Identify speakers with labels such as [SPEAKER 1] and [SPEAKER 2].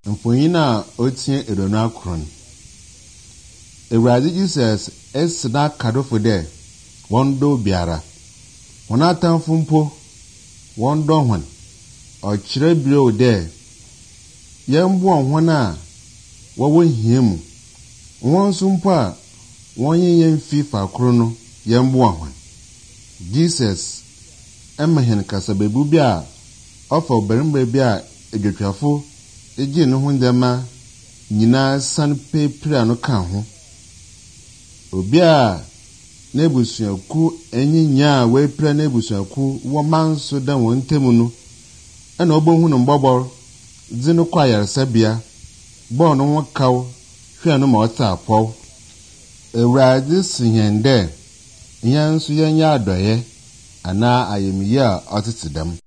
[SPEAKER 1] Mfonina otie edonu akron. Ewurade Jesus esna kadofo de wondo biara. Wona atamfo mpo wondo hwan. Ochire bio de yembo hwan a wowo hiemu. Wonso mpo a wonyen fifa kro no yembo hwan. Jesus emahen kasabebu bia ofa oberimbe bia edwetwafo eji no ho ndema nyina san pepira no ka ho. Obi a nebusuaku enyinya we pira nebusuaku wo manso da won temu no na obohu no mbobor dzi no kwa yaresabia bo no ho kaw hwe no ma ota apow. Ewurade sinyende nyanso yenya adoye ana ayemiya otetedam.